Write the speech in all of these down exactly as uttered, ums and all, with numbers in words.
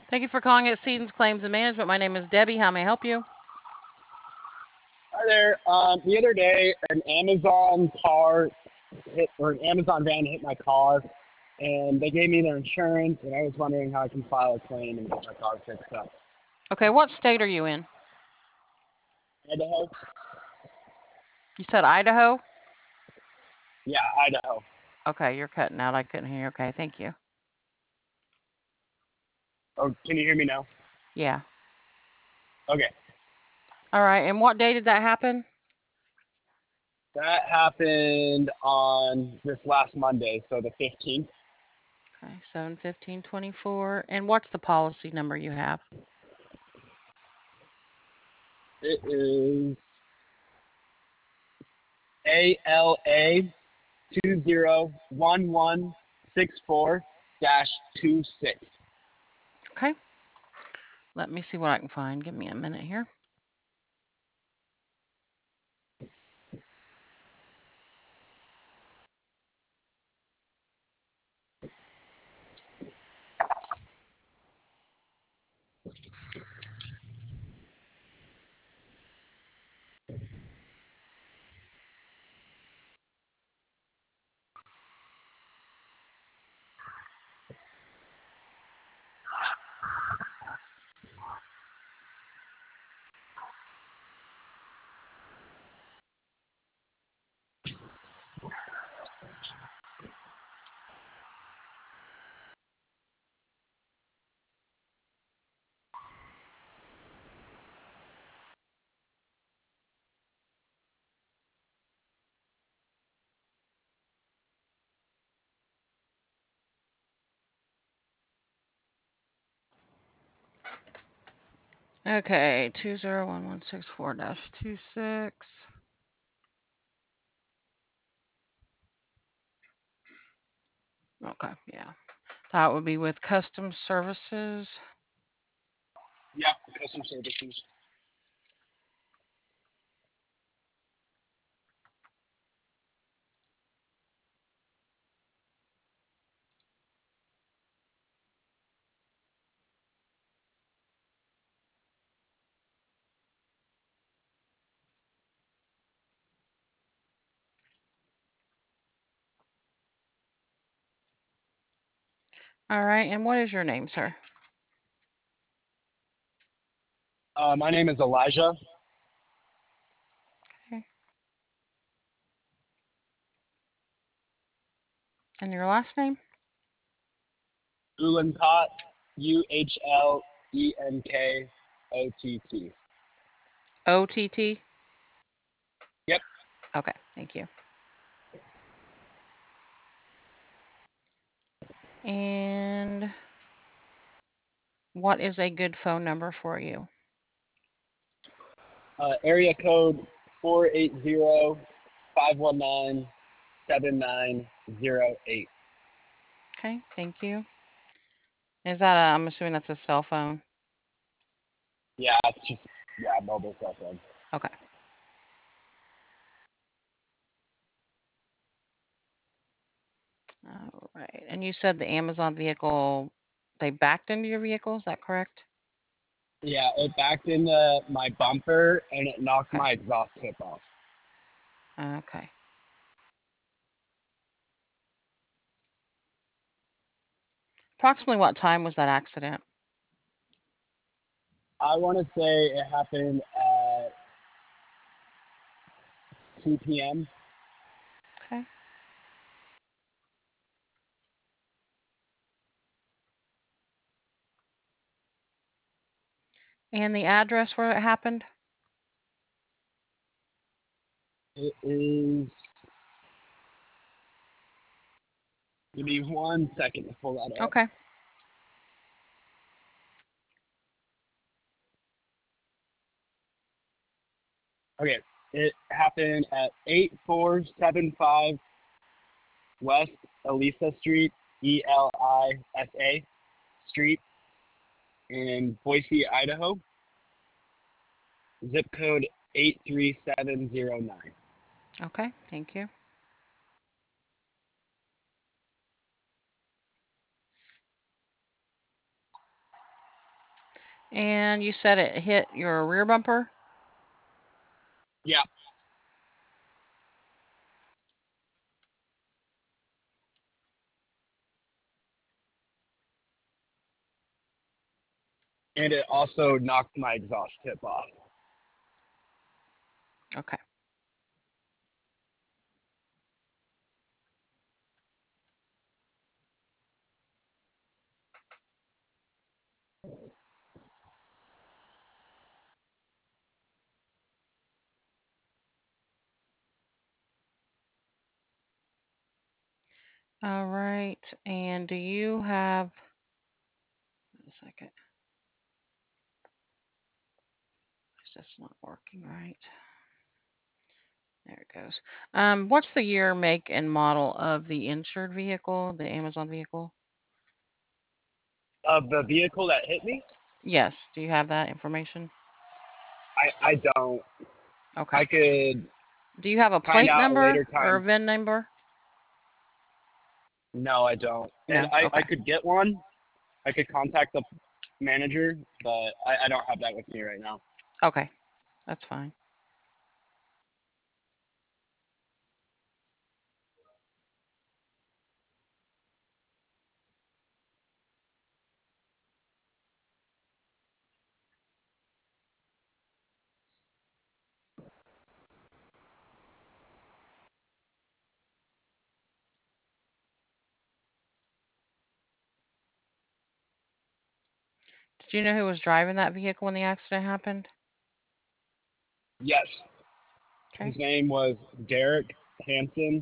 Thank you for calling Exceedance Claims and Management. My name is Debbie. How may I help you? Hi there. Um, the other day, an Amazon car hit, or an Amazon van hit my car, and they gave me their insurance, and I was wondering how I can file a claim and get my car fixed up. Okay, what state are you in? Idaho? You said Idaho? Yeah, Idaho. Okay, you're cutting out. I couldn't hear you. Okay, thank you. Oh, can you hear me now? Yeah. Okay. All right, and what day did that happen? That happened on this last Monday, so the fifteenth. Okay, seven fifteen twenty-four. And what's the policy number you have? It is A L A two zero one one six four dash two six. Okay, let me see what I can find. Give me a minute here. Okay, two zero one one six four dash two six. Okay, yeah. That would be with Custom Services. Yep, customer services. All right, and what is your name, sir? Uh, my name is Elijah. Okay. And your last name? Uhlenkott, U H L E N K O T T. O T T? Yep. Okay, thank you. And what is a good phone number for you? Uh, area code four eight zero, five one nine, seven nine zero eight. Okay, thank you. Is that a, I'm assuming that's a cell phone? Yeah, it's just, yeah, mobile cell phone. Okay. All right. And you said the Amazon vehicle, they backed into your vehicle, is that correct? Yeah, it backed into my bumper and it knocked Okay. my exhaust tip off. Okay. Approximately what time was that accident? I want to say it happened at two p m. Okay. And the address where it happened? It is, give me one second to pull that up. Okay. Okay, it happened at eight four seven five West Elisa Street, E L I S A Street in Boise, Idaho. Zip code eight three seven zero nine. Okay, thank you. And you said it hit your rear bumper? Yeah. And it also knocked my exhaust tip off. Okay. All right. And do you have a second? It's just not working right. There it goes. Um, what's the year, make, and model of the insured vehicle, the Amazon vehicle? Of the vehicle that hit me, Yes. Do you have that information? I, I don't. Okay. I could Do you have a find plate out a number later or a time. V I N number? No, I don't. And No. I, I Okay. could get one. I could contact the manager, but I, I don't have that with me right now. Okay. That's fine. Did you know who was driving that vehicle when the accident happened? Yes. Okay. His name was Derek Hansen.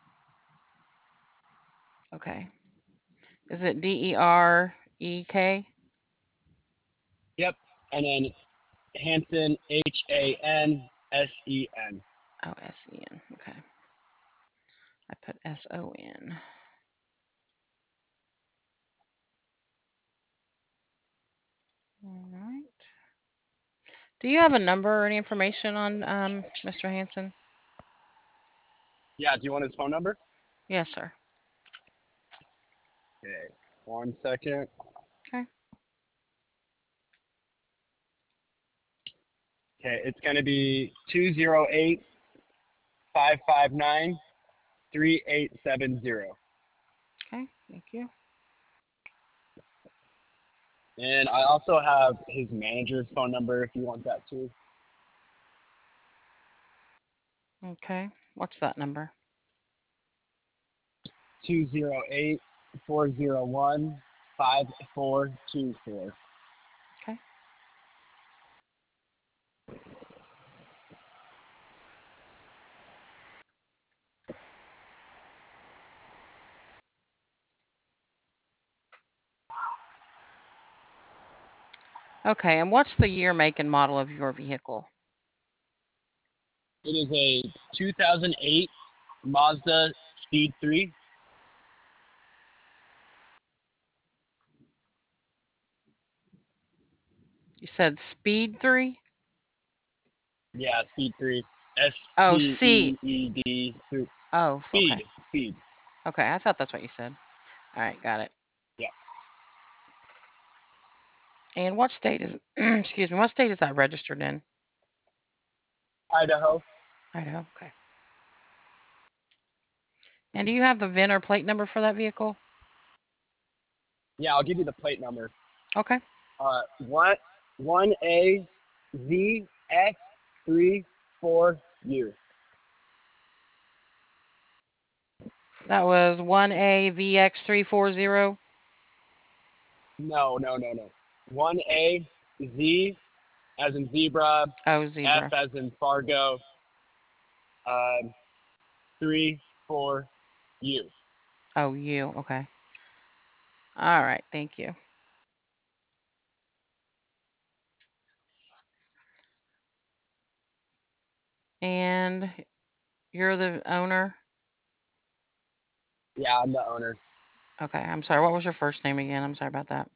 Okay. Is it D E R E K? Yep. And then Hansen, H A N S E N. Oh, S E N. Okay. I put S O N. All right. Do you have a number or any information on um, Mister Hansen? Yeah, do you want his phone number? Yes, sir. Okay. One second. Okay. Okay, it's going to be two zero eight, five five nine, three eight seven zero. Okay. Thank you. And I also have his manager's phone number if you want that too. Okay. What's that number? two zero eight, four zero one, five four two four. Okay. Okay. And what's the year, make, and model of your vehicle? It is a two thousand eight Mazda Speed three. You said Speed three? Yeah, Speed three. S Oh, P C. E E D. Oh, okay. Speed. Speed. Okay. I thought that's what you said. All right. Got it. Yeah. And what state is, excuse me, what state is that registered in? Idaho. Idaho. Okay. And do you have the V I N or plate number for that vehicle? Yeah, I'll give you the plate number. Okay. Uh, one one A Z X three four U. That was one A V X three four zero. No, no, no, no. One A Z as in zebra, Oh, F zebra. as in Fargo, um, three four U. Oh, U. Okay. All right. Thank you. And you're the owner? Yeah, I'm the owner. Okay. I'm sorry. What was your first name again? I'm sorry about that.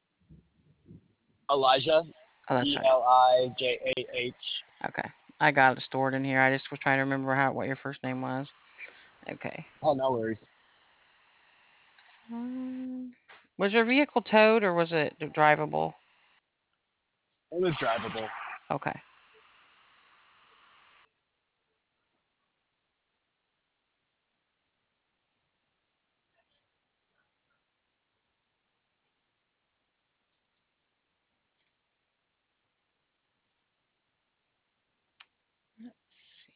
Elijah, Oh, that's E right. L I J A H. Okay. I got it stored in here. I just was trying to remember how what your first name was. Okay. Oh, no worries. Um, was your vehicle towed or was it drivable? It was drivable. Okay. Let's see.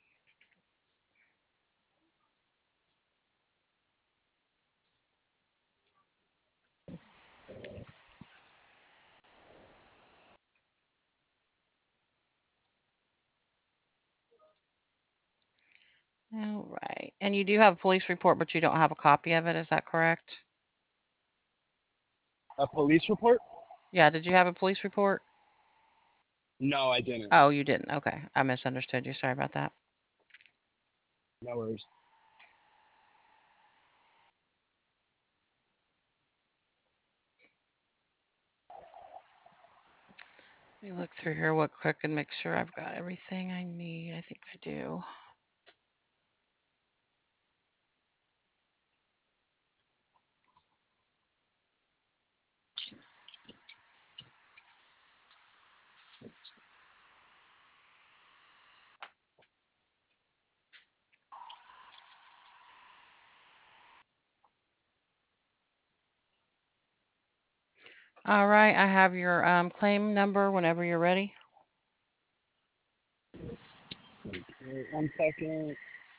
All right. And you do have a police report, but you don't have a copy of it. Is that correct? A police report? Yeah. Did you have a police report? No, I didn't. Oh, you didn't. Okay. I misunderstood you. Sorry about that. No worries. Let me look through here real quick and make sure I've got everything I need. I think I do. All right. I have your um, claim number whenever you're ready. Okay, one second.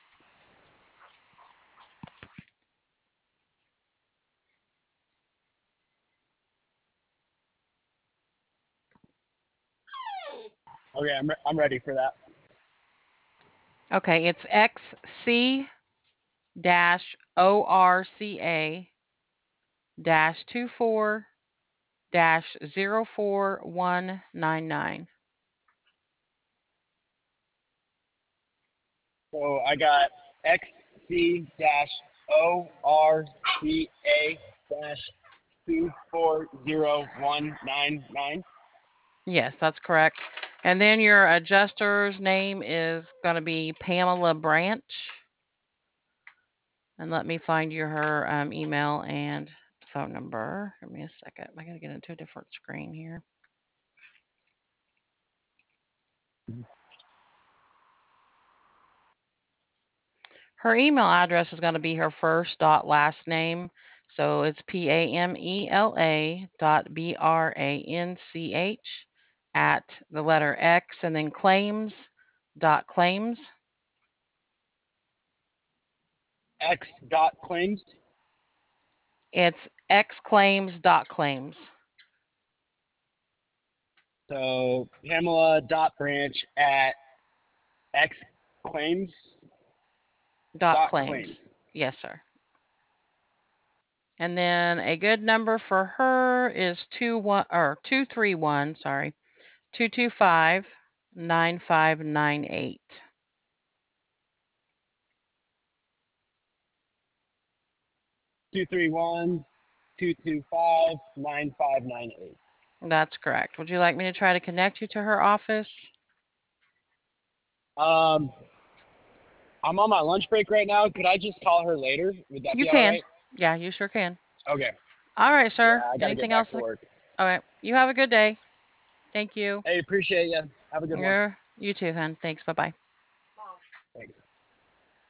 Okay, I'm, re- I'm ready for that. Okay. It's X C dash O R C A dash two four dash zero four one nine nine. So I got X C O R C A two four zero one nine nine. Yes, that's correct. And then your adjuster's name is going to be Pamela Branch. And let me find you her um, email and phone number. Give me a second. I got to get into a different screen here. Her email address is going to be her first dot last name. So it's P A M E L A dot B R A N C H at the letter X and then claims dot claims. X dot claims. It's xclaims dot claims. So Pamela dot branch at X claims Dot dot claims. claims. Yes, sir. And then a good number for her is two one or two three one, sorry, two two five nine five nine eight. Two three one two two five nine five nine eight. That's correct. Would you like me to try to connect you to her office? Um, I'm on my lunch break right now. Could I just call her later? Would that You be all can. right? Yeah, you sure can. Okay. All right, Yeah, sir. I gotta get Anything back else? to All work. right. You have a good day. Thank you. Hey, appreciate you. Have a good one. Yeah, you too, hon. Thanks. Bye bye. Thanks.